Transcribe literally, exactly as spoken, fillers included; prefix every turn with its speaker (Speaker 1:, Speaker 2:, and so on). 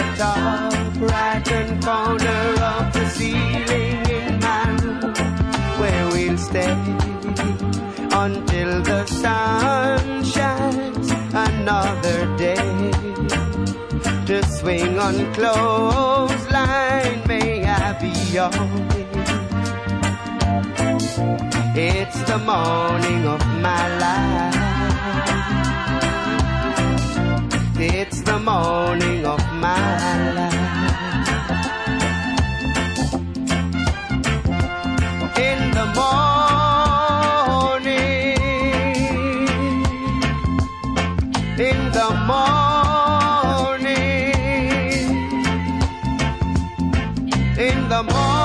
Speaker 1: top right-hand corner of the ceiling in my room, where we'll stay until the sun shines another day. To swing on clothesline, may I be yours. It's the morning of my life. It's the morning of my life. In the morning, in the morning, in the morning.